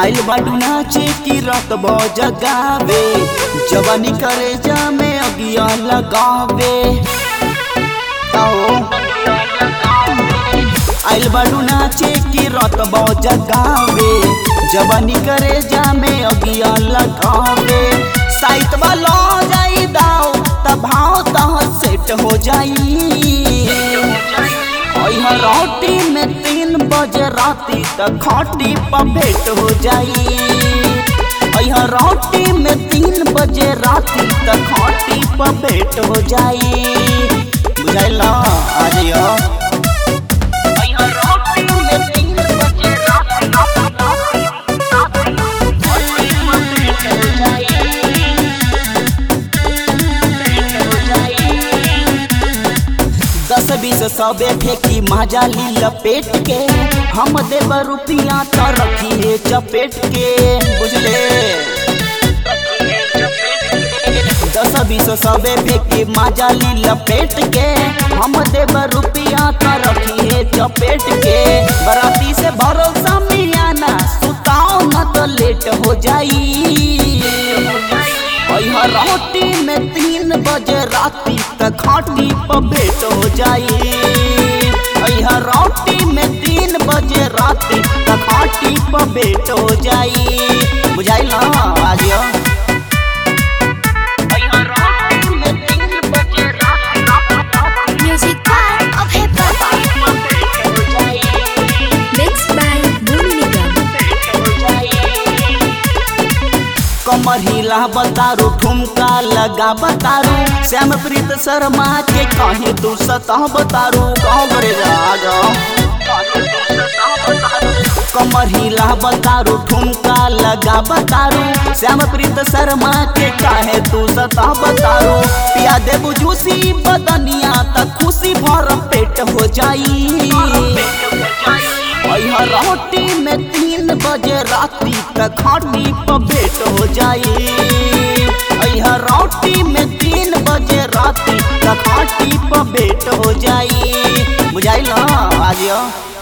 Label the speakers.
Speaker 1: आइल बाडू नाचे की रात जगावे, जवानी करे जा में अगिया लगावे। आइल बाडू नाचे की रात जगावे, जवानी करे जा में अगिया लगावे। साइट वाला जाई दाओ तब भाव तह सेट हो जाई। रोटी में 3 बजे राती तक खाटी पर भेंट हो जाई। रोटी में 3 बजे राती तक खाटी पर भेंट हो जाई। बुझाइला आ जाइयो। दस 20 सबे फेंकी माजा ली लपेट के, हम देव रुपया तो रखिए चपेट के। बुझले 10 20 सबे फेंकी माजा ली लपेट के, हम देव रुपया तो रखिए चपेट के। बराती से भरोसा मियाना सुताओ न तो लेट हो जाई। रोटी में 3 बजे राती तक खाटी पर भेंट हो जाई। रोटी में 3 बजे राती तक खाटी पर भेंट हो जाई। बुझाइला आ जाइयो।
Speaker 2: Music by Abhay Baba. Mixed by Bhumi Nigam.
Speaker 1: कमर हिला बतारू, ठुमका लगा बतारू, श्याम प्रीत शर्मा के कहीं तू सतह बतारू। कहो करे जा कमर हिला बतारू, ठुमका लगा बतारू, श्याम प्रीत शर्मा के काहे तू सतह बतारू। पिया दे बुझूसी बदनिया तक खुशी भर पेट हो जाई। रोटी में 3 बजे राती तक खाटी पर भेंट हो जाई। रोटी में 3 बजे राती तक खाटी पर भेंट हो जाई। बुझाइला आ जाइयो।